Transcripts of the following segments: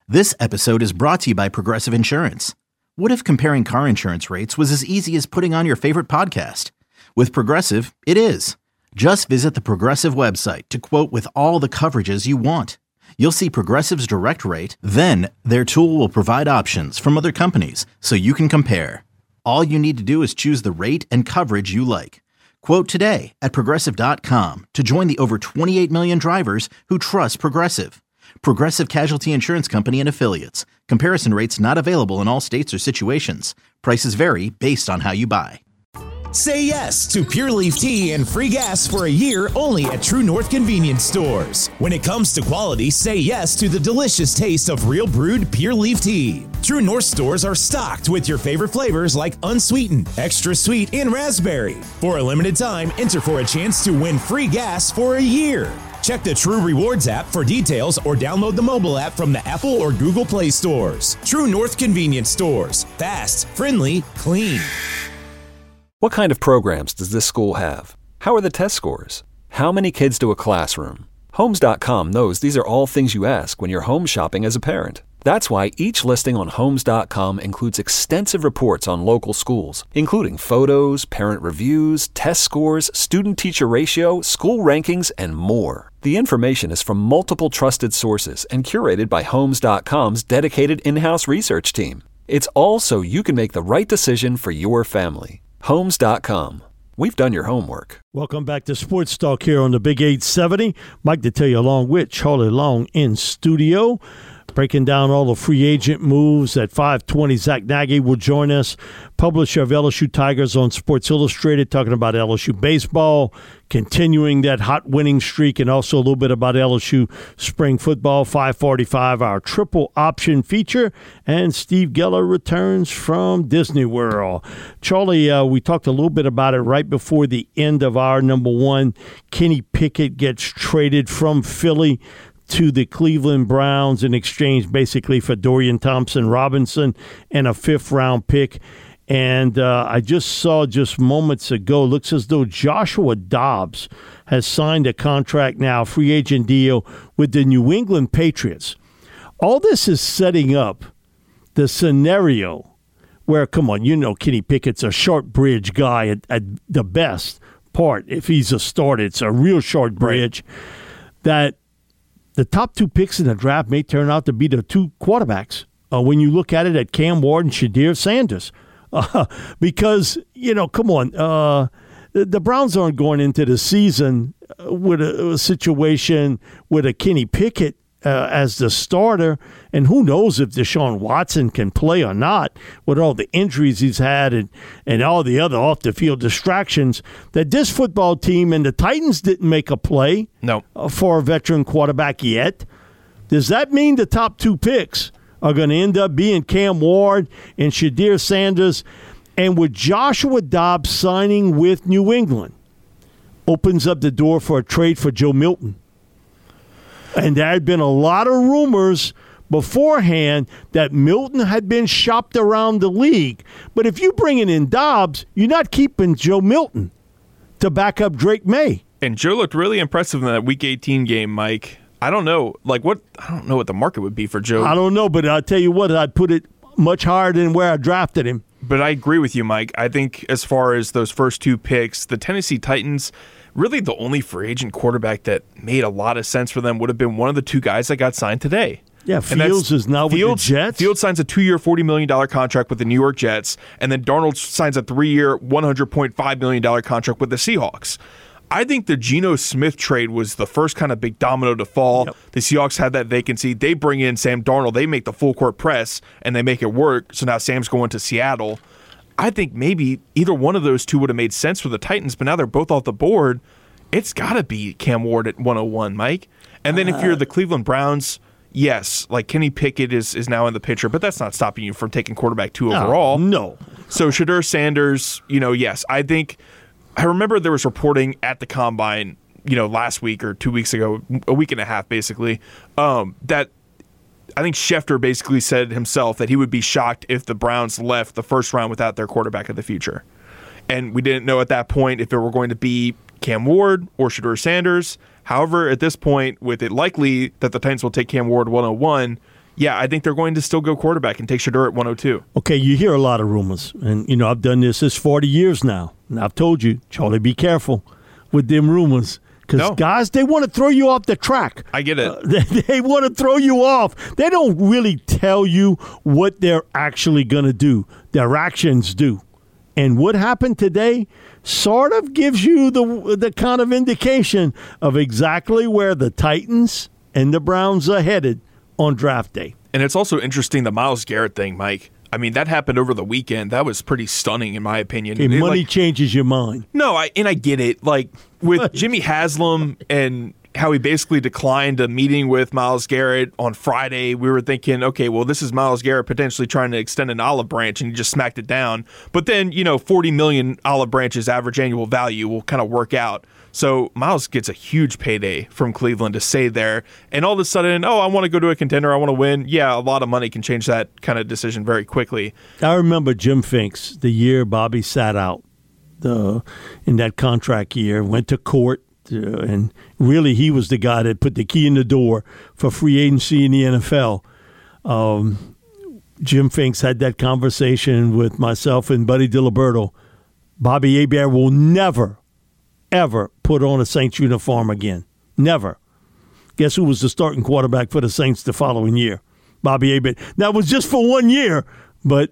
This episode is brought to you by Progressive Insurance. What if comparing car insurance rates was as easy as putting on your favorite podcast? With Progressive, it is. Just visit the Progressive website to quote with all the coverages you want. You'll see Progressive's direct rate, then their tool will provide options from other companies so you can compare. All you need to do is choose the rate and coverage you like. Quote today at Progressive.com to join the over 28 million drivers who trust Progressive. Progressive Casualty Insurance Company and Affiliates. Comparison rates not available in all states or situations. Prices vary based on how you buy. Say yes to Pure Leaf Tea and free gas for a year only at True North Convenience Stores. When it comes to quality, say yes to the delicious taste of real brewed Pure Leaf Tea. True North stores are stocked with your favorite flavors like unsweetened, extra sweet, and raspberry. For a limited time, enter for a chance to win free gas for a year. Check the True Rewards app for details or download the mobile app from the Apple or Google Play stores. True North Convenience Stores. Fast, friendly, clean. What kind of programs does this school have? How are the test scores? How many kids do a classroom? Homes.com knows these are all things you ask when you're home shopping as a parent. That's why each listing on Homes.com includes extensive reports on local schools, including photos, parent reviews, test scores, student-teacher ratio, school rankings, and more. The information is from multiple trusted sources and curated by Homes.com's dedicated in-house research team. It's all so you can make the right decision for your family. Homes.com. We've done your homework. Welcome back to Sports Talk here on the Big 870. Mike to tell you along with Charlie Long in studio. Breaking down all the free agent moves at 5:20. Zach Nagy will join us, publisher of LSU Tigers on Sports Illustrated, talking about LSU baseball, continuing that hot winning streak, and also a little bit about LSU spring football. 5:45, our triple option feature, and Steve Geller returns from Disney World. Charlie, we talked a little bit about it right before the end of our number one. Kenny Pickett gets traded from Philly to the Cleveland Browns in exchange basically for Dorian Thompson-Robinson and a fifth-round pick. And I just saw just moments ago, looks as though Joshua Dobbs has signed a contract now, free agent deal with the New England Patriots. All this is setting up the scenario where, come on, you know Kenny Pickett's a short bridge guy at the best part. If he's a starter, it's a real short bridge. Right. That the top two picks in the draft may turn out to be the two quarterbacks when you look at it at Cam Ward and Shedeur Sanders. Because, you know, come on, the Browns aren't going into the season with a situation with a Kenny Pickett as the starter, and who knows if Deshaun Watson can play or not with all the injuries he's had and all the other off-the-field distractions, that this football team and the Titans didn't make a play for a veteran quarterback yet. Does that mean the top two picks are going to end up being Cam Ward and Shedeur Sanders? And with Joshua Dobbs signing with New England, opens up the door for a trade for Joe Milton. And there had been a lot of rumors beforehand that Milton had been shopped around the league. But if you're bringing in Dobbs, you're not keeping Joe Milton to back up Drake May. And Joe looked really impressive in that Week 18 game, Mike. I don't know what the market would be for Joe. I don't know, but I'll tell you what, I'd put it much higher than where I drafted him. But I agree with you, Mike. I think as far as those first two picks, the Tennessee Titans, really the only free agent quarterback that made a lot of sense for them would have been one of the two guys that got signed today. Yeah, Fields is now with the Jets. Fields signs a 2-year, $40 million contract with the New York Jets, and then Darnold signs a 3-year, $100.5 million contract with the Seahawks. I think the Geno Smith trade was the first kind of big domino to fall. Yep. The Seahawks had that vacancy. They bring in Sam Darnold. They make the full court press, and they make it work. So now Sam's going to Seattle. I think maybe either one of those two would have made sense for the Titans, but now they're both off the board. It's got to be Cam Ward at 101, Mike. And then if you're the Cleveland Browns, yes, like Kenny Pickett is now in the picture, but that's not stopping you from taking quarterback 2 overall. No. So Shedeur Sanders, yes, I remember there was reporting at the Combine, last week or 2 weeks ago, a week and a half basically, that I think Schefter basically said himself that he would be shocked if the Browns left the first round without their quarterback of the future. And we didn't know at that point if it were going to be Cam Ward or Shedeur Sanders. However, at this point, with it likely that the Titans will take Cam Ward 101, yeah, I think they're going to still go quarterback and take Shedeur at 102. Okay, you hear a lot of rumors. And, I've done this 40 years now. And I've told you, Charlie, be careful with them rumors. Because guys, they want to throw you off the track. I get it. They want to throw you off. They don't really tell you what they're actually going to do. Their actions do. And what happened today sort of gives you the kind of indication of exactly where the Titans and the Browns are headed on draft day. And it's also interesting, the Myles Garrett thing, Mike. I mean, that happened over the weekend. That was pretty stunning, in my opinion. Okay, money changes your mind. No, I get it. Like, with Jimmy Haslam and how he basically declined a meeting with Myles Garrett on Friday, we were thinking, okay, well, this is Myles Garrett potentially trying to extend an olive branch, and he just smacked it down. But then, 40 million olive branches average annual value will kind of work out. So Myles gets a huge payday from Cleveland to stay there. And all of a sudden, I want to go to a contender, I want to win. Yeah, a lot of money can change that kind of decision very quickly. I remember Jim Finks, the year Bobby sat out in that contract year, went to court, and really he was the guy that put the key in the door for free agency in the NFL. Jim Finks had that conversation with myself and Buddy Diliberto. Bobby Hebert will never, ever put on a Saints uniform again. Never. Guess who was the starting quarterback for the Saints the following year? Bobby Hebert. That was just for 1 year, but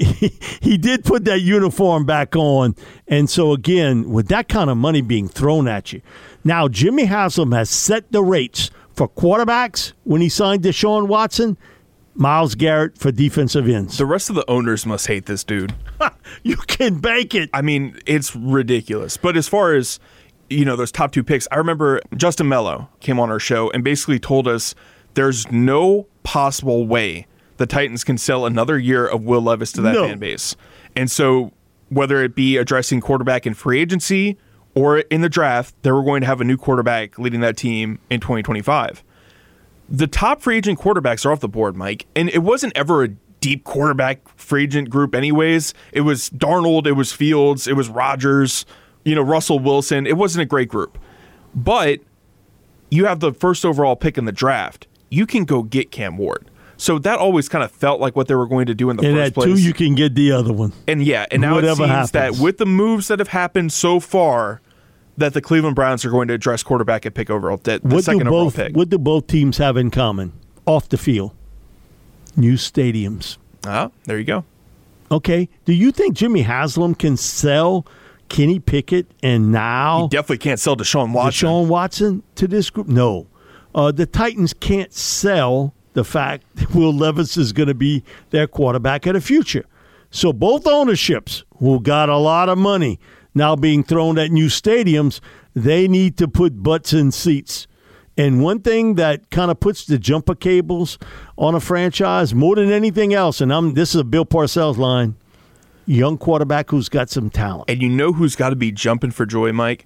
he did put that uniform back on. And so, again, with that kind of money being thrown at you, now Jimmy Haslam has set the rates for quarterbacks when he signed Deshaun Watson, Myles Garrett for defensive ends. The rest of the owners must hate this dude. You can bank it. I mean, it's ridiculous. But as far as, those top two picks, I remember Justin Mello came on our show and basically told us there's no possible way the Titans can sell another year of Will Levis to that fan base. And so whether it be addressing quarterback in free agency or in the draft, they were going to have a new quarterback leading that team in 2025. The top free agent quarterbacks are off the board, Mike, and it wasn't ever a deep quarterback free agent group anyways. It was Darnold, it was Fields, it was Rodgers, Russell Wilson. It wasn't a great group. But you have the first overall pick in the draft. You can go get Cam Ward. So that always kind of felt like what they were going to do in the first place. And at 2, you can get the other one. And now it seems that with the moves that have happened so far, that the Cleveland Browns are going to address quarterback at pick overall, the second overall pick. What do both teams have in common off the field? New stadiums. There you go. Okay. Do you think Jimmy Haslam can sell Kenny Pickett and now... He definitely can't sell Deshaun Watson to this group? No. The Titans can't sell the fact that Will Levis is going to be their quarterback of the future. So both ownerships, who got a lot of money now being thrown at new stadiums, they need to put butts in seats. And one thing that kind of puts the jumper cables on a franchise more than anything else, and this is a Bill Parcells line, young quarterback who's got some talent. And you know who's got to be jumping for joy, Mike?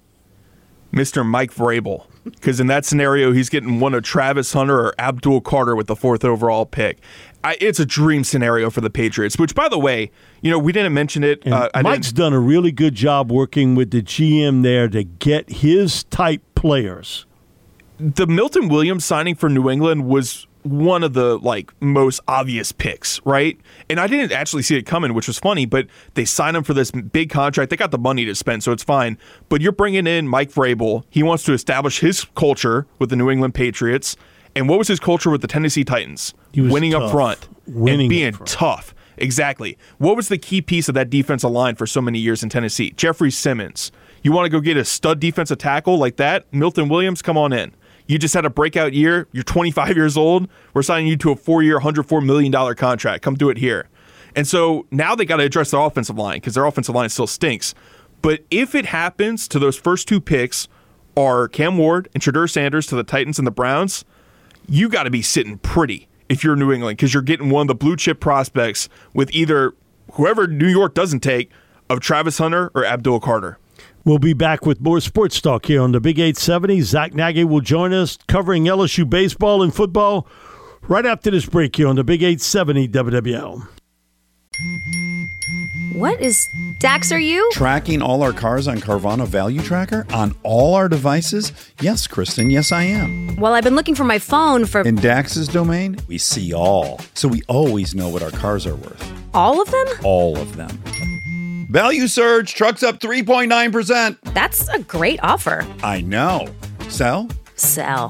Mr. Mike Vrabel. Because in that scenario, he's getting one of Travis Hunter or Abdul Carter with the 4th overall pick. It's a dream scenario for the Patriots, which, by the way, we didn't mention it. Mike's done a really good job working with the GM there to get his type players. The Milton Williams signing for New England was one of the most obvious picks, right? And I didn't actually see it coming, which was funny, but they signed him for this big contract. They got the money to spend, so it's fine. But you're bringing in Mike Vrabel. He wants to establish his culture with the New England Patriots. And what was his culture with the Tennessee Titans? Winning tough. Up front. And being tough. Exactly. What was the key piece of that defensive line for so many years in Tennessee? Jeffrey Simmons. You want to go get a stud defensive tackle like that? Milton Williams, come on in. You just had a breakout year. You're 25 years old. We're signing you to a 4-year, $104 million contract. Come do it here. And so now they got to address their offensive line because their offensive line still stinks. But if it happens to those first 2 picks are Cam Ward and Shedeur Sanders to the Titans and the Browns, you got to be sitting pretty if you're New England because you're getting one of the blue chip prospects with either whoever New York doesn't take of Travis Hunter or Abdul Carter. We'll be back with more sports talk here on the Big 870. Zach Nagy will join us covering LSU baseball and football right after this break here on the Big 870 WWL. What is... Dax, are you? Tracking all our cars on Carvana Value Tracker on all our devices? Yes, Kristen, yes I am. Well, I've been looking for my phone for... In Dax's domain, we see all. So we always know what our cars are worth. All of them? All of them. Value surge, trucks up 3.9%. That's a great offer. I know. Sell? Sell.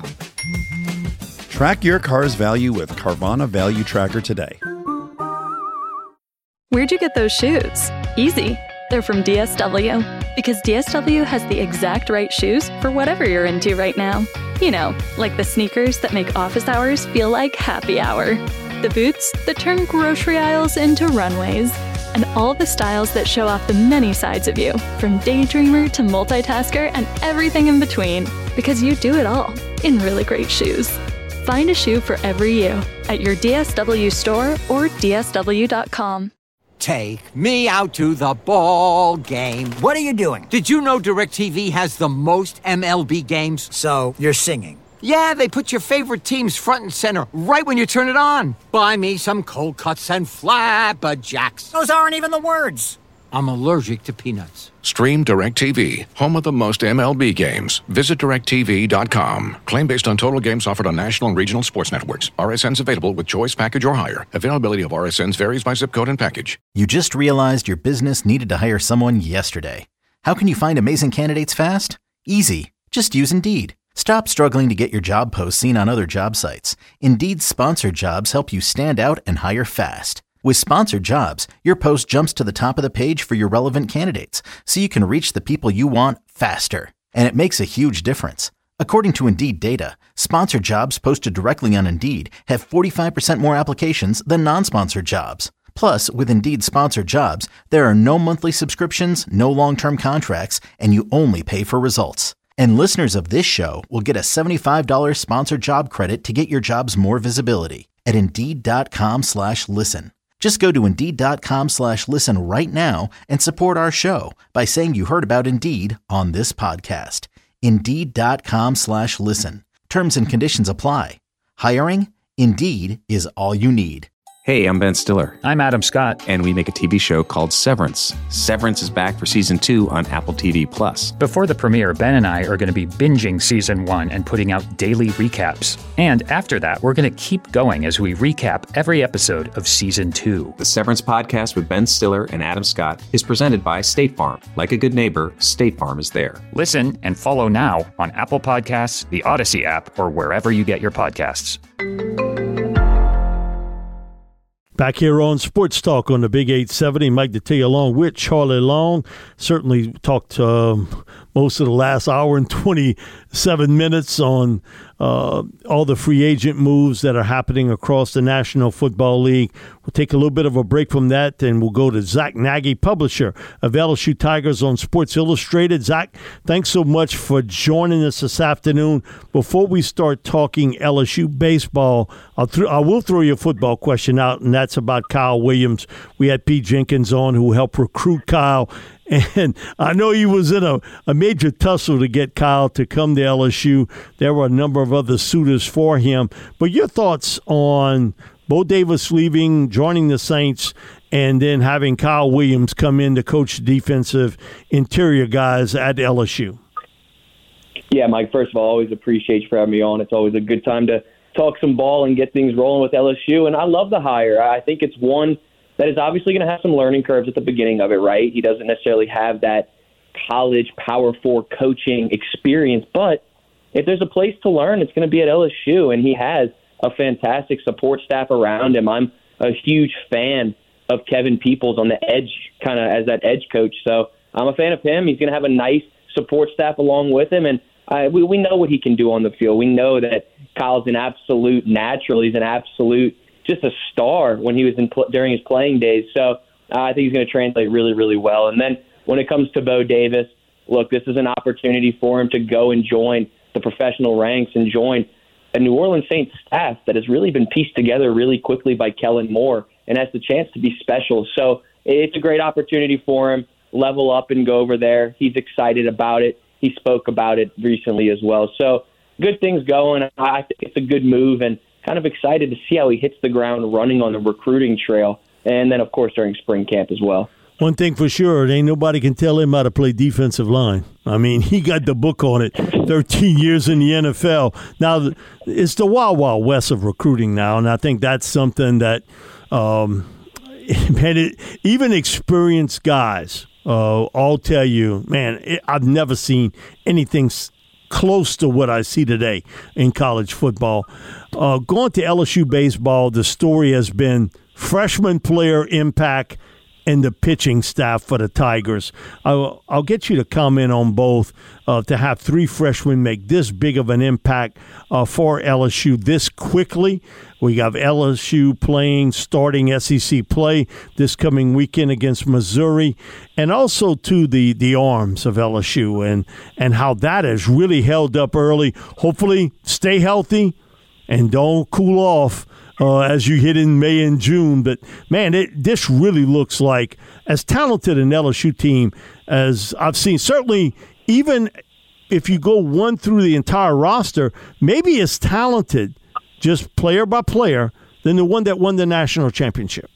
Track your car's value with Carvana Value Tracker today. Where'd you get those shoes? Easy. They're from DSW. Because DSW has the exact right shoes for whatever you're into right now. You know, like the sneakers that make office hours feel like happy hour. The boots that turn grocery aisles into runways. And all the styles that show off the many sides of you, from daydreamer to multitasker and everything in between. Because you do it all in really great shoes. Find a shoe for every you at your DSW store or DSW.com. Take me out to the ball game. What are you doing? Did you know DirecTV has the most MLB games? So, you're singing. Yeah, they put your favorite teams front and center right when you turn it on. Buy me some cold cuts and flapjacks. Those aren't even the words. I'm allergic to peanuts. Stream DirecTV, home of the most MLB games. Visit DirecTV.com. Claim based on total games offered on national and regional sports networks. RSNs available with choice package or higher. Availability of RSNs varies by zip code and package. You just realized your business needed to hire someone yesterday. How can you find amazing candidates fast? Easy. Just use Indeed. Stop struggling to get your job posts seen on other job sites. Indeed's sponsored jobs help you stand out and hire fast. With sponsored jobs, your post jumps to the top of the page for your relevant candidates, so you can reach the people you want faster. And it makes a huge difference. According to Indeed data, sponsored jobs posted directly on Indeed have 45% more applications than non-sponsored jobs. Plus, with Indeed sponsored jobs, there are no monthly subscriptions, no long-term contracts, and you only pay for results. And listeners of this show will get a $75 sponsored job credit to get your jobs more visibility at Indeed.com/listen. Just go to Indeed.com/listen right now and support our show by saying you heard about Indeed on this podcast. Indeed.com/listen. Terms and conditions apply. Hiring? Indeed is all you need. Hey, I'm Ben Stiller. I'm Adam Scott. And we make a TV show called Severance. Severance is back for Season 2 on Apple TV+. Before the premiere, Ben and I are going to be binging Season 1 and putting out daily recaps. And after that, we're going to keep going as we recap every episode of Season 2. The Severance podcast with Ben Stiller and Adam Scott is presented by State Farm. Like a good neighbor, State Farm is there. Listen and follow now on Apple Podcasts, the Odyssey app, or wherever you get your podcasts. Back here on Sports Talk on the Big 870, Mike Detillier along with Charlie Long. Certainly talked most of the last hour and 27 minutes on all the free agent moves that are happening across the National Football League. We'll take a little bit of a break from that, and we'll go to Zach Nagy, publisher of LSU Tigers on Sports Illustrated. Zach, thanks so much for joining us this afternoon. Before we start talking LSU baseball, I will throw you a football question out, and that's about Kyle Williams. We had Pete Jenkins on, who helped recruit Kyle. And I know he was in a major tussle to get Kyle to come to LSU. There were a number of other suitors for him. But your thoughts on Bo Davis leaving, joining the Saints, and then having Kyle Williams come in to coach defensive interior guys at LSU? Yeah, Mike, first of all, always appreciate you for having me on. It's always a good time to talk some ball and get things rolling with LSU. And I love the hire. I think it's one that is obviously going to have some learning curves at the beginning of it, right? He doesn't necessarily have that college Power 4 coaching experience, but if there's a place to learn, it's going to be at LSU, and he has a fantastic support staff around him. I'm a huge fan of Kevin Peoples on the edge, kind of as that edge coach, so I'm a fan of him. He's going to have a nice support staff along with him, and we know what he can do on the field. We know that Kyle's an absolute natural. He's an absolute just a star when he was during his playing days. So I think he's going to translate really, really well. And then when it comes to Bo Davis, look, this is an opportunity for him to go and join the professional ranks and join a New Orleans Saints staff that has really been pieced together really quickly by Kellen Moore and has the chance to be special. So it's a great opportunity for him, level up and go over there. He's excited about it. He spoke about it recently as well. So good things going. I think it's a good move, and kind of excited to see how he hits the ground running on the recruiting trail and then, of course, during spring camp as well. One thing for sure, ain't nobody can tell him how to play defensive line. I mean, he got the book on it. 13 years in the NFL. Now, it's the wild, wild west of recruiting now, and I think that's something that even experienced guys all tell you, man, I've never seen anything close to what I see today in college football. Going to LSU baseball, the story has been freshman player impact and the pitching staff for the Tigers. I'll get you to comment on both. To have 3 freshmen make this big of an impact for LSU this quickly. We have LSU starting SEC play this coming weekend against Missouri, and also to the arms of LSU and how that has really held up early. Hopefully stay healthy and don't cool off as you hit in May and June. But, man, this really looks like as talented an LSU team as I've seen. Certainly, even if you go one through the entire roster, maybe as talented, just player by player, than the one that won the national championship.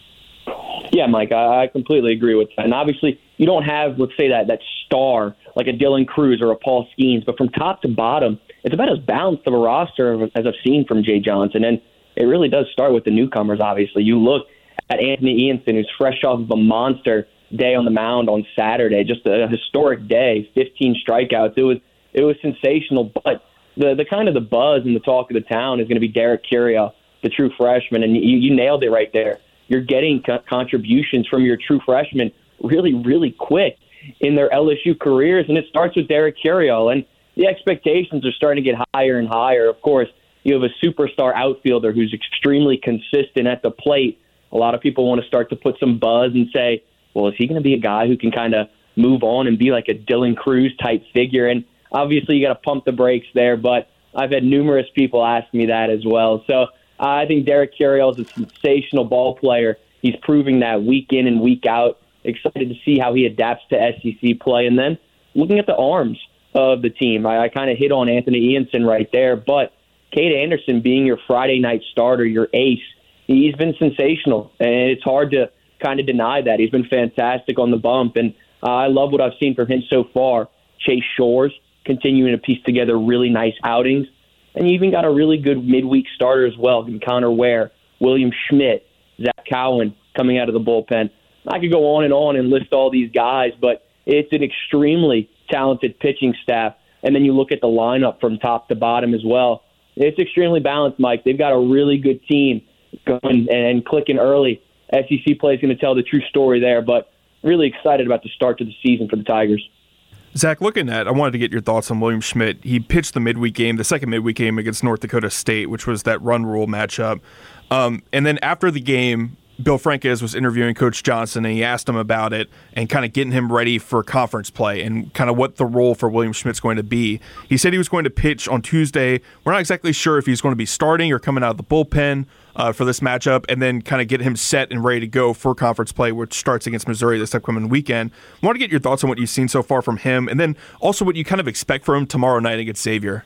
Yeah, Mike, I completely agree with that. And obviously, you don't have, let's say, that star like a Dylan Cruz or a Paul Skeens, but from top to bottom, it's about as balanced of a roster as I've seen from Jay Johnson. And it really does start with the newcomers, obviously. You look at Anthony Ianson, who's fresh off of a monster day on the mound on Saturday, just a historic day, 15 strikeouts. It was sensational, but the kind of the buzz and the talk of the town is going to be Derek Curiel, the true freshman, and you nailed it right there. You're getting contributions from your true freshmen really, really quick in their LSU careers, and it starts with Derek Curiel, and the expectations are starting to get higher and higher. Of course, you have a superstar outfielder who's extremely consistent at the plate. A lot of people want to start to put some buzz and say, well, is he going to be a guy who can kind of move on and be like a Dylan Cruz type figure? And obviously you got to pump the brakes there, but I've had numerous people ask me that as well. So I think Derek Curiel is a sensational ball player. He's proving that week in and week out. Excited to see how he adapts to SEC play. And then looking at the arms of the team, I kind of hit on Anthony Ianson right there, but Cade Anderson being your Friday night starter, your ace, he's been sensational, and it's hard to kind of deny that. He's been fantastic on the bump, and I love what I've seen from him so far. Chase Shores continuing to piece together really nice outings, and you even got a really good midweek starter as well, Connor Ware, William Schmidt, Zach Cowan coming out of the bullpen. I could go on and list all these guys, but it's an extremely talented pitching staff, and then you look at the lineup from top to bottom as well. It's extremely balanced, Mike. They've got a really good team going and clicking early. SEC play is going to tell the true story there, but really excited about the start to the season for the Tigers. Zach, I wanted to get your thoughts on William Schmidt. He pitched the second midweek game against North Dakota State, which was that run rule matchup. And then after the game, Bill Franquez was interviewing Coach Johnson, and he asked him about it and kind of getting him ready for conference play and kind of what the role for William Schmidt's going to be. He said he was going to pitch on Tuesday. We're not exactly sure if he's going to be starting or coming out of the bullpen for this matchup, and then kind of get him set and ready to go for conference play, which starts against Missouri this upcoming weekend. I want to get your thoughts on what you've seen so far from him, and then also what you kind of expect from him tomorrow night against Xavier.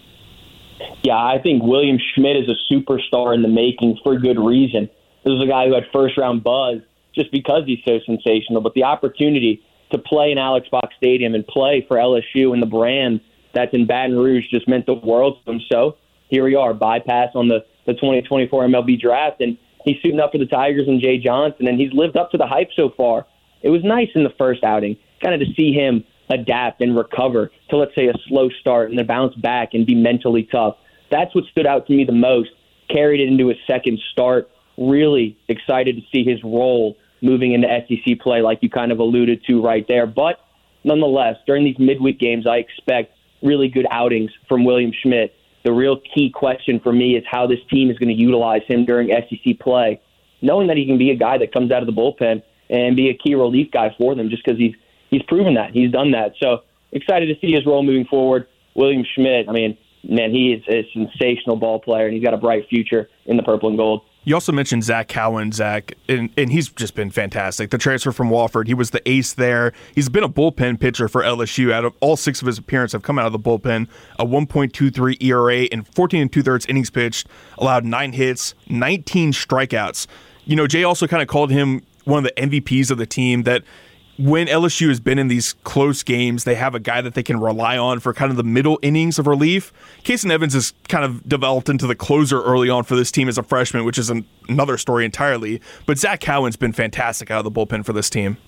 Yeah, I think William Schmidt is a superstar in the making for good reason. This is a guy who had first-round buzz just because he's so sensational, but the opportunity to play in Alex Box Stadium and play for LSU and the brand that's in Baton Rouge just meant the world to him. So here we are, bypass on the 2024 MLB draft, and he's suiting up for the Tigers and Jay Johnson, and he's lived up to the hype so far. It was nice in the first outing, kind of to see him adapt and recover to, let's say, a slow start and then bounce back and be mentally tough. That's what stood out to me the most. Carried it into his second start. Really excited to see his role moving into SEC play, like you kind of alluded to right there. But nonetheless, during these midweek games, I expect really good outings from William Schmidt. The real key question for me is how this team is going to utilize him during SEC play, knowing that he can be a guy that comes out of the bullpen and be a key relief guy for them just because he's proven that. He's done that. So excited to see his role moving forward. William Schmidt, I mean, man, he is a sensational ball player, and he's got a bright future in the purple and gold. You also mentioned Zach Cowan, and he's just been fantastic. The transfer from Wofford, he was the ace there. He's been a bullpen pitcher for LSU. Out of all 6 of his appearances have come out of the bullpen, a 1.23 ERA and 14 2/3 innings pitched, allowed 9 hits, 19 strikeouts. Jay also kind of called him one of the MVPs of the team, that when LSU has been in these close games, they have a guy that they can rely on for kind of the middle innings of relief. Kason Evans has kind of developed into the closer early on for this team as a freshman, which is another story entirely. But Zach Cowan's been fantastic out of the bullpen for this team.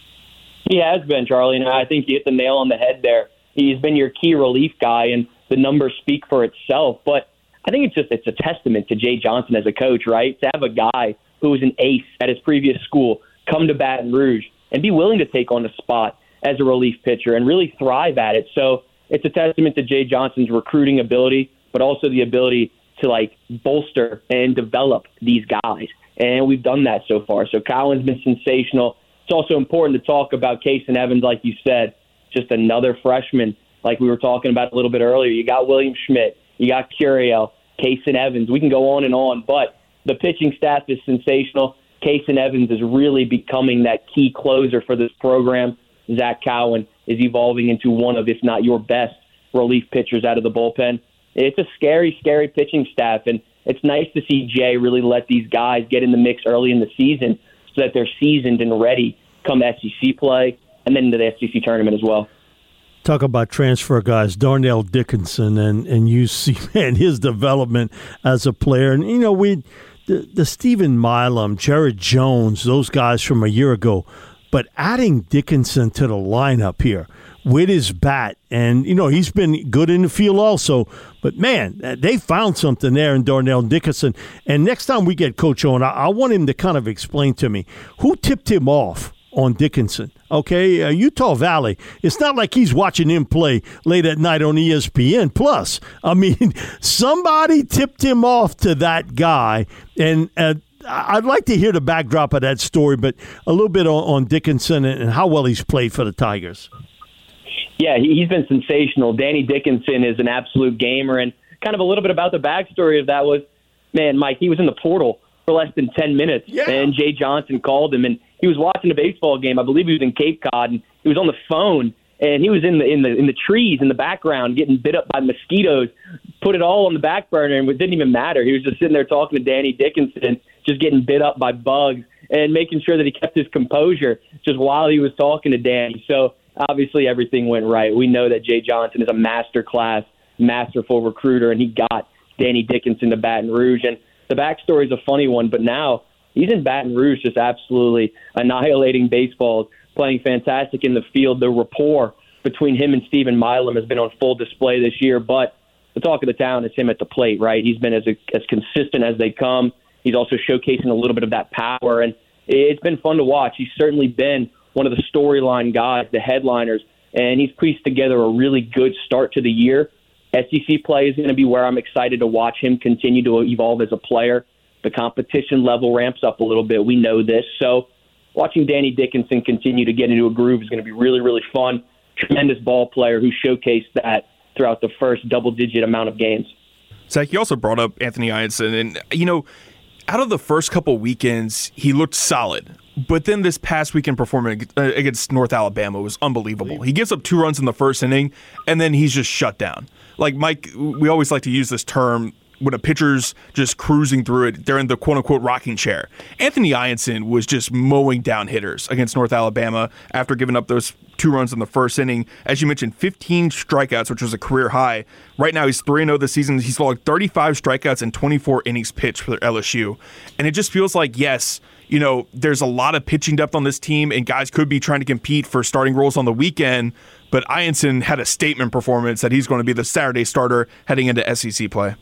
He has been, Charlie, and I think you hit the nail on the head there. He's been your key relief guy, and the numbers speak for itself. But I think it's a testament to Jay Johnson as a coach, right? To have a guy who was an ace at his previous school come to Baton Rouge and be willing to take on the spot as a relief pitcher and really thrive at it. So it's a testament to Jay Johnson's recruiting ability, but also the ability to bolster and develop these guys. And we've done that so far. So Cowan's been sensational. It's also important to talk about Kason Evans, like you said, just another freshman, like we were talking about a little bit earlier. You got William Schmidt, you got Curiel, Kason Evans. We can go on and on, but the pitching staff is sensational. Kason Evans is really becoming that key closer for this program. Zach Cowan is evolving into one of, if not your best, relief pitchers out of the bullpen. It's a scary, scary pitching staff, and it's nice to see Jay really let these guys get in the mix early in the season so that they're seasoned and ready come SEC play and then into the SEC tournament as well. Talk about transfer guys, Darnell Dickinson, and you see, man, his development as a player. And, the Stephen Milam, Jared Jones, those guys from a year ago. But adding Dickinson to the lineup here with his bat, and, he's been good in the field also. But, man, they found something there in Darnell Dickinson. And next time we get Coach on, I want him to kind of explain to me who tipped him off on Dickinson. Okay, Utah Valley. It's not like he's watching him play late at night on ESPN. Plus, somebody tipped him off to that guy, and I'd like to hear the backdrop of that story, but a little bit on Dickinson and how well he's played for the Tigers. Yeah, he's been sensational. Danny Dickinson is an absolute gamer, and kind of a little bit about the backstory of that was, man, Mike, he was in the portal for less than 10 minutes, and Jay Johnson called him, and he was watching a baseball game. I believe he was in Cape Cod, and he was on the phone, and he was in the trees in the background getting bit up by mosquitoes, put it all on the back burner, and it didn't even matter. He was just sitting there talking to Danny Dickinson, just getting bit up by bugs and making sure that he kept his composure just while he was talking to Danny. So obviously everything went right. We know that Jay Johnson is a masterful recruiter, and he got Danny Dickinson to Baton Rouge. And the backstory is a funny one, but now he's in Baton Rouge just absolutely annihilating baseballs, playing fantastic in the field. The rapport between him and Stephen Milam has been on full display this year, but the talk of the town is him at the plate, right? He's been as consistent as they come. He's also showcasing a little bit of that power, and it's been fun to watch. He's certainly been one of the storyline guys, the headliners, and he's pieced together a really good start to the year. SEC play is going to be where I'm excited to watch him continue to evolve as a player. The competition level ramps up a little bit. We know this. So watching Danny Dickinson continue to get into a groove is going to be really, really fun. Tremendous ball player who showcased that throughout the first double-digit amount of games. Zach, you also brought up Anthony Ianson, and, out of the first couple weekends, he looked solid. But then this past weekend performance against North Alabama was unbelievable. He gives up 2 runs in the first inning, and then he's just shut down. Like, Mike, we always like to use this term when a pitcher's just cruising through it, they're in the quote-unquote rocking chair. Anthony Ianson was just mowing down hitters against North Alabama after giving up those 2 runs in the first inning. As you mentioned, 15 strikeouts, which was a career high. Right now, he's 3-0 this season. He's logged 35 strikeouts and 24 innings pitched for LSU. And it just feels like, yes, there's a lot of pitching depth on this team, and guys could be trying to compete for starting roles on the weekend, but Ianson had a statement performance that he's going to be the Saturday starter heading into SEC play.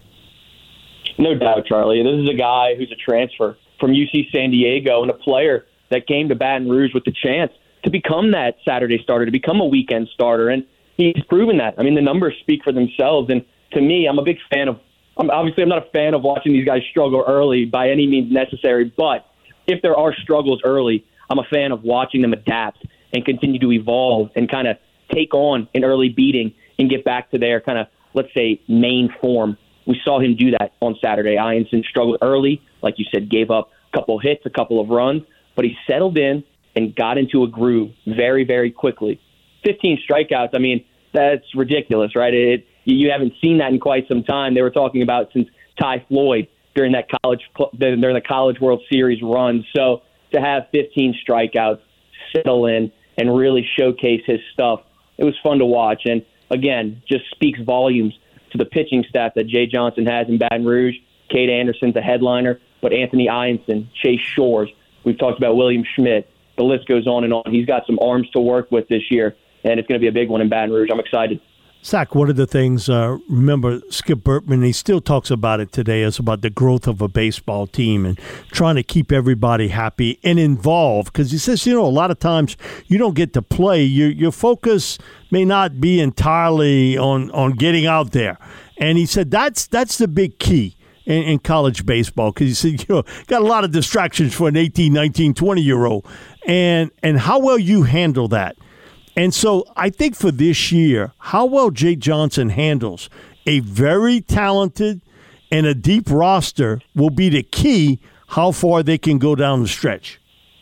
No doubt, Charlie. This is a guy who's a transfer from UC San Diego and a player that came to Baton Rouge with the chance to become that Saturday starter, to become a weekend starter, and he's proven that. I mean, the numbers speak for themselves, and to me, I'm a big fan of – obviously I'm not a fan of watching these guys struggle early by any means necessary, but if there are struggles early, I'm a fan of watching them adapt and continue to evolve and kind of take on an early beating and get back to their kind of, let's say, main form. We saw him do that on Saturday. Ianson struggled early, like you said, gave up a couple of hits, a couple of runs, but he settled in and got into a groove very, very quickly. 15 strikeouts, I mean, that's ridiculous, right? You haven't seen that in quite some time. They were talking about since Ty Floyd during the College World Series run. So to have 15 strikeouts, settle in, and really showcase his stuff, it was fun to watch. And again, just speaks volumes to the pitching staff that Jay Johnson has in Baton Rouge. Cade Anderson's a headliner, but Anthony Ianson, Chase Shores, we've talked about William Schmidt. The list goes on and on. He's got some arms to work with this year, and it's going to be a big one in Baton Rouge. I'm excited. Zach, one of the things, remember Skip Bertman, he still talks about it today, is about the growth of a baseball team and trying to keep everybody happy and involved. Because he says, a lot of times you don't get to play. Your focus may not be entirely on getting out there. And he said that's the big key in college baseball, because he said, got a lot of distractions for an 18, 19, 20-year-old. And how well you handle that. And so I think for this year, how well Jay Johnson handles a very talented and a deep roster will be the key how far they can go down the stretch.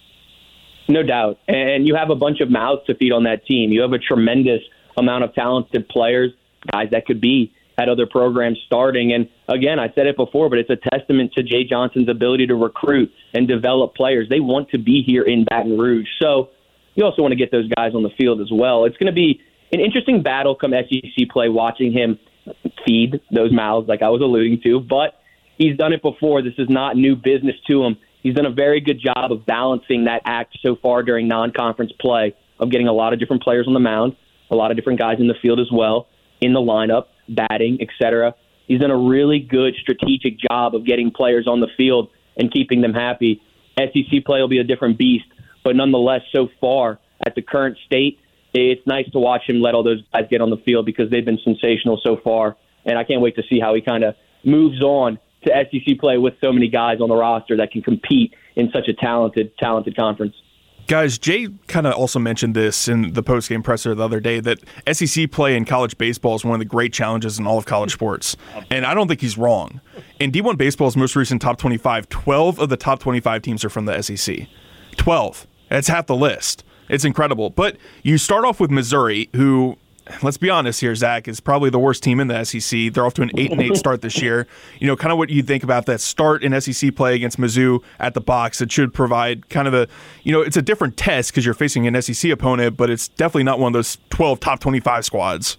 No doubt. And you have a bunch of mouths to feed on that team. You have a tremendous amount of talented players, guys that could be at other programs starting. And again, I said it before, but it's a testament to Jay Johnson's ability to recruit and develop players. They want to be here in Baton Rouge. So you also want to get those guys on the field as well. It's going to be an interesting battle come SEC play, watching him feed those mouths like I was alluding to. But he's done it before. This is not new business to him. He's done a very good job of balancing that act so far during non-conference play, of getting a lot of different players on the mound, a lot of different guys in the field as well, in the lineup, batting, etc. He's done a really good strategic job of getting players on the field and keeping them happy. SEC play will be a different beast. But nonetheless, so far, at the current state, it's nice to watch him let all those guys get on the field, because they've been sensational so far. And I can't wait to see how he kind of moves on to SEC play with so many guys on the roster that can compete in such a talented conference. Guys, Jay kind of also mentioned this in the postgame presser the other day, that SEC play in college baseball is one of the great challenges in all of college sports. And I don't think he's wrong. In D1 Baseball's most recent top 25, 12 of the top 25 teams are from the SEC. 12. That's half the list. It's incredible. But you start off with Missouri, who, let's be honest here, Zach, is probably the worst team in the SEC. They're off to an 8-8 start this year. Kind of what you think about that start in SEC play against Mizzou at the box. It should provide kind of it's a different test because you're facing an SEC opponent, but it's definitely not one of those 12 top 25 squads.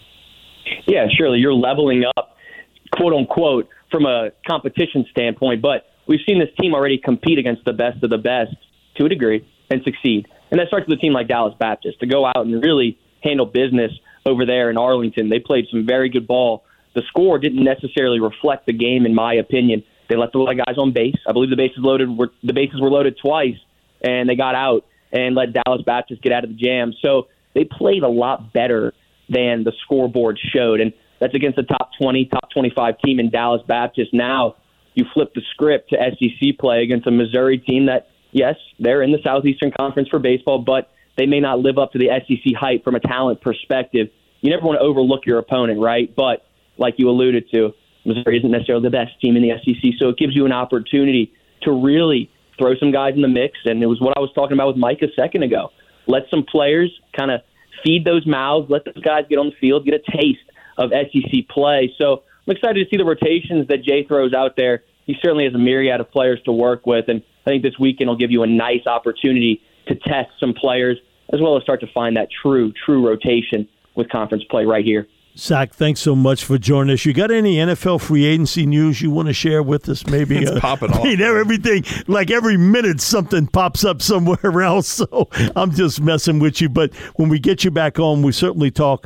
Yeah, surely you're leveling up, quote unquote, from a competition standpoint. But we've seen this team already compete against the best of the best to a degree and succeed. And that starts with a team like Dallas Baptist to go out and really handle business over there in Arlington. They played some very good ball. The score didn't necessarily reflect the game, in my opinion. They left a lot of guys on base. I believe the bases were loaded twice, and they got out and let Dallas Baptist get out of the jam. So they played a lot better than the scoreboard showed, and that's against a top 20, top 25 team in Dallas Baptist. Now you flip the script to SEC play against a Missouri team that, yes, they're in the Southeastern Conference for baseball, but they may not live up to the SEC hype from a talent perspective. You never want to overlook your opponent, right? But like you alluded to, Missouri isn't necessarily the best team in the SEC, so it gives you an opportunity to really throw some guys in the mix. And it was what I was talking about with Mike a second ago. Let some players kind of feed those mouths, let those guys get on the field, get a taste of SEC play. So I'm excited to see the rotations that Jay throws out there. He certainly has a myriad of players to work with, and I think this weekend will give you a nice opportunity to test some players as well as start to find that true rotation with conference play right here. Zach, thanks so much for joining us. You got any NFL free agency news you want to share with us? Maybe it's popping off. Everything, like every minute something pops up somewhere else. So I'm just messing with you. But when we get you back on, we certainly talk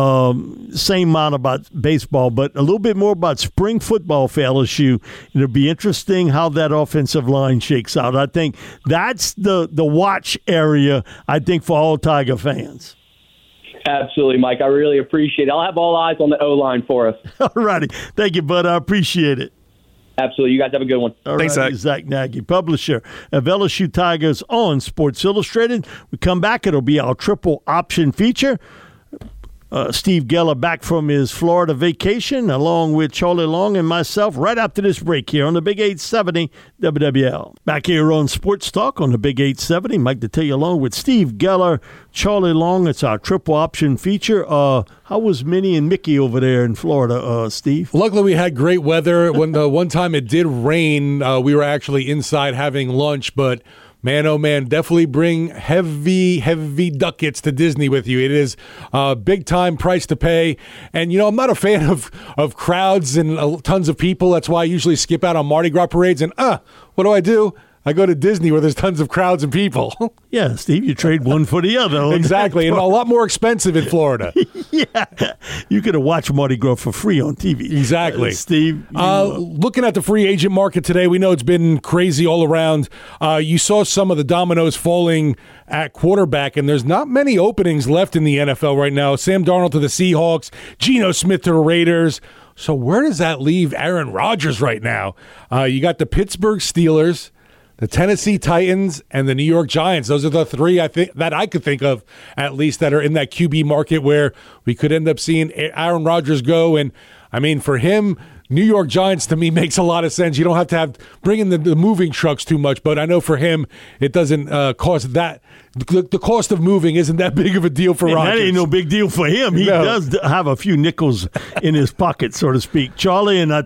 same amount about baseball, but a little bit more about spring football for LSU. It'll be interesting how that offensive line shakes out. I think that's the watch area, I think, for all Tiger fans. Absolutely, Mike. I really appreciate it. I'll have all eyes on the O-line for us. All righty. Thank you, bud. I appreciate it. Absolutely. You guys have a good one. All right, Zach Nagy, publisher of LSU Tigers on Sports Illustrated. We come back. It'll be our triple option feature. Steve Geller back from his Florida vacation, along with Charlie Long and myself, right after this break here on the Big 870 WWL. Back here on Sports Talk on the Big 870, Mike Detillier along with Steve Geller, Charlie Long. It's our triple option feature. How was Minnie and Mickey over there in Florida, Steve? Luckily, we had great weather. When the one time it did rain, we were actually inside having lunch, but man, oh man, definitely bring heavy ducats to Disney with you. It is a big-time price to pay. And, I'm not a fan of crowds and tons of people. That's why I usually skip out on Mardi Gras parades. And, what do? I go to Disney where there's tons of crowds and people. Yeah, Steve, you trade one for the other. Exactly, and a lot more expensive in Florida. Yeah, you could have watched Mardi Gras for free on TV. Exactly. Steve? Looking at the free agent market today, we know it's been crazy all around. You saw some of the dominoes falling at quarterback, and there's not many openings left in the NFL right now. Sam Darnold to the Seahawks, Geno Smith to the Raiders. So where does that leave Aaron Rodgers right now? You got the Pittsburgh Steelers, the Tennessee Titans, and the New York Giants. Those are the three I could think of, at least, that are in that QB market where we could end up seeing Aaron Rodgers go. And, I mean, for him, New York Giants, to me, makes a lot of sense. You don't have to bring in the moving trucks too much, but I know for him, it doesn't cost that. The cost of moving isn't that big of a deal for Rodgers. That ain't no big deal for him. He does have a few nickels in his pocket, so to speak. Charlie, and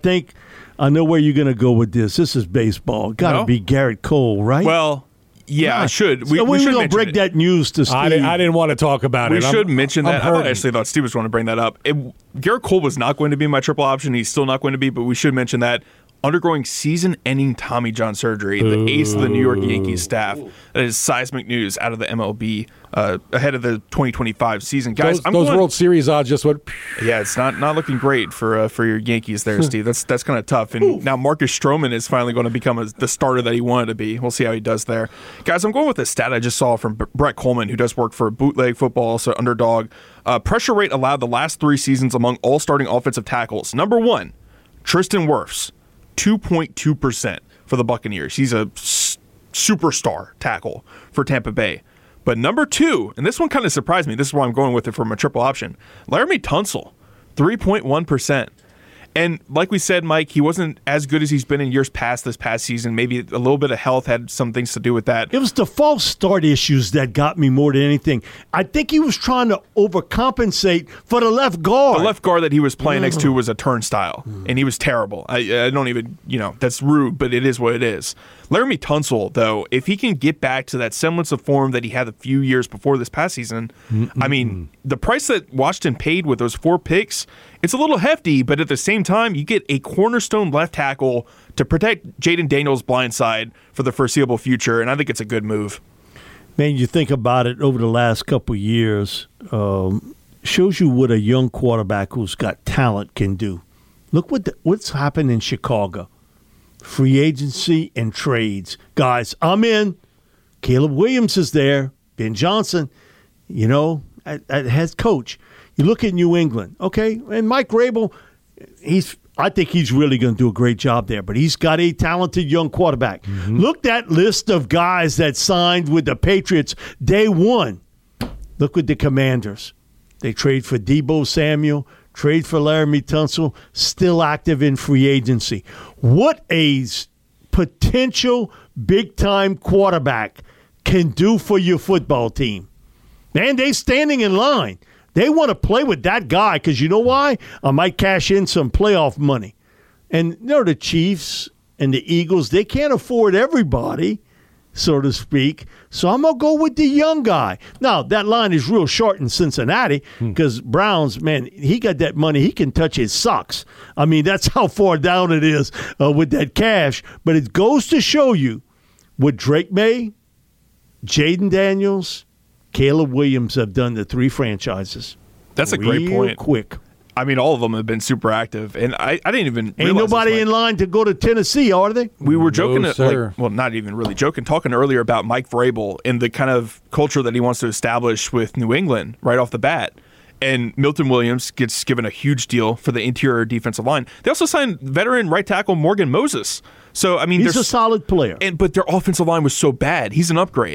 I know where you're going to go with this. This is baseball. Got to be Garrett Cole, right? Well, yeah, I should. We should going to break that news to Steve. I didn't want to talk about it. We should mention that. I actually thought Steve was going to bring that up. Garrett Cole was not going to be my triple option. He's still not going to be, but we should mention that. Undergoing season-ending Tommy John surgery, the ace of the New York Yankees staff. That is seismic news out of the MLB ahead of the 2025 season. Guys, those World Series odds just went. Yeah, it's not looking great for your Yankees there, Steve. That's kind of tough. And now Marcus Stroman is finally going to become the starter that he wanted to be. We'll see how he does there. Guys, I'm going with a stat I just saw from Brett Coleman, who does work for Bootleg Football, also Underdog. Pressure rate allowed the last 3 seasons among all starting offensive tackles. Number 1, Tristan Wirfs. 2.2% for the Buccaneers. He's a superstar tackle for Tampa Bay. But number 2, and this one kind of surprised me. This is why I'm going with it from a triple option. Laramie Tunsil, 3.1%. And like we said, Mike, he wasn't as good as he's been in years past this past season. Maybe a little bit of health had some things to do with that. It was the false start issues that got me more than anything. I think he was trying to overcompensate for the left guard. The left guard that he was playing next to was a turnstile, and he was terrible. I don't even, that's rude, but it is what it is. Laramie Tunsil, though, if he can get back to that semblance of form that he had a few years before this past season, I mean, the price that Washington paid with those 4 picks, it's a little hefty, but at the same time, you get a cornerstone left tackle to protect Jaden Daniels' blind side for the foreseeable future, and I think it's a good move. Man, you think about it over the last couple of years, shows you what a young quarterback who's got talent can do. Look what's happened in Chicago. Free agency and trades. Guys, I'm in. Caleb Williams is there. Ben Johnson, as coach. You look at New England, okay? And Mike Rabel, I think he's really going to do a great job there, but he's got a talented young quarterback. Look that list of guys that signed with the Patriots day one. Look at the Commanders. They trade for Deebo Samuel, trade for Laramie Tunsil, still active in free agency. What a potential big-time quarterback can do for your football team. Man, they standing in line. They want to play with that guy because you know why? I might cash in some playoff money. And the Chiefs and the Eagles, they can't afford everybody, so to speak. So I'm going to go with the young guy. Now, that line is real short in Cincinnati because Browns, man, he got that money. He can touch his socks. I mean, that's how far down it is with that cash. But it goes to show you what Drake May, Jaden Daniels, Caleb Williams have done to 3 franchises. That's a great point. Quick. I mean, all of them have been super active, and I didn't even realize. Ain't nobody in line to go to Tennessee, are they? We were joking, not even really joking, talking earlier about Mike Vrabel and the kind of culture that he wants to establish with New England right off the bat. And Milton Williams gets given a huge deal for the interior defensive line. They also signed veteran right tackle Morgan Moses. So I mean, he's a solid player, but their offensive line was so bad. He's an upgrade.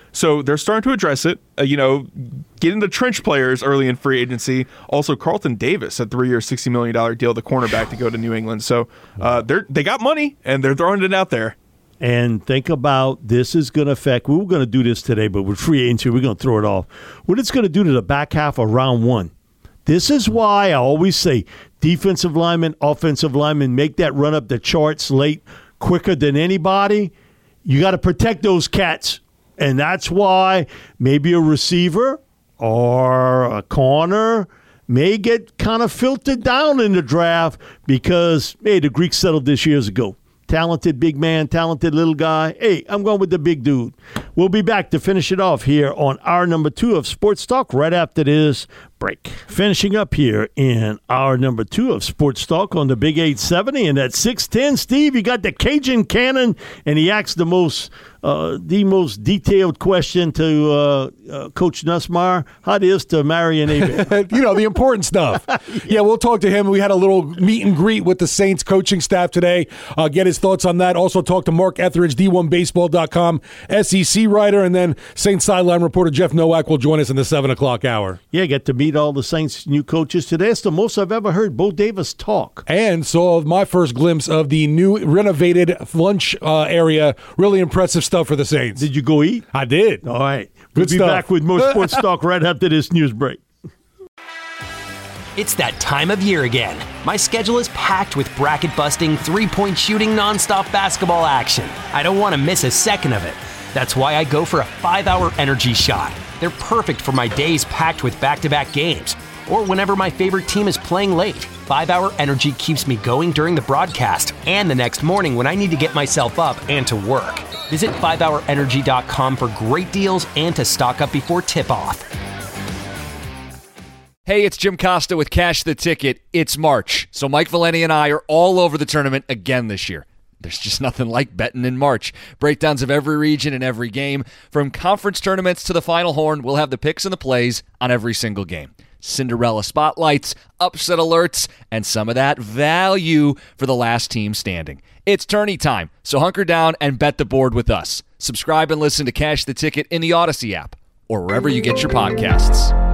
So they're starting to address it, getting the trench players early in free agency. Also, Carlton Davis, a 3-year, $60 million deal, the cornerback to go to New England. So they got money, and they're throwing it out there. And think about this is going to affect, we were going to do this today, but with free agency, we're going to throw it off. What it's going to do to the back half of round one. This is why I always say defensive linemen, offensive linemen, make that run up the charts late quicker than anybody. You got to protect those cats. And that's why maybe a receiver or a corner may get kind of filtered down in the draft because, hey, the Greeks settled this years ago. Talented big man, talented little guy. Hey, I'm going with the big dude. We'll be back to finish it off here on hour number 2 of Sports Talk right after this break. Finishing up here in hour number 2 of Sports Talk on the Big 870 and at 610. Steve, you got the Cajun Cannon, and he asks the most detailed question to Coach Nussmeier. How it is to marry an A-Bear. The important stuff. Yeah, we'll talk to him. We had a little meet and greet with the Saints coaching staff today. Get his thoughts on that. Also talk to Mark Etheridge, D1Baseball.com, SEC writer, and then Saints sideline reporter Jeff Nowak will join us in the 7 o'clock hour. Yeah, get to meet all the Saints' new coaches today. It's the most I've ever heard Bo Davis talk. And saw my first glimpse of the new renovated lunch area. Really impressive stuff for the Saints. Did you go eat? I did. All right. We'll be back with more Sports Talk right after this news break. It's that time of year again. My schedule is packed with bracket-busting, three-point shooting, nonstop basketball action. I don't want to miss a second of it. That's why I go for a 5-hour energy shot. They're perfect for my days packed with back-to-back games, or whenever my favorite team is playing late. 5-hour energy keeps me going during the broadcast and the next morning when I need to get myself up and to work. Visit 5hourenergy.com for great deals and to stock up before tip-off. Hey, it's Jim Costa with Cash the Ticket. It's March, so Mike Valeni and I are all over the tournament again this year. There's just nothing like betting in March. Breakdowns of every region and every game. From conference tournaments to the Final Horn, we'll have the picks and the plays on every single game. Cinderella spotlights, upset alerts, and some of that value for the last team standing. It's tourney time, so hunker down and bet the board with us. Subscribe and listen to Cash the Ticket in the Odyssey app or wherever you get your podcasts.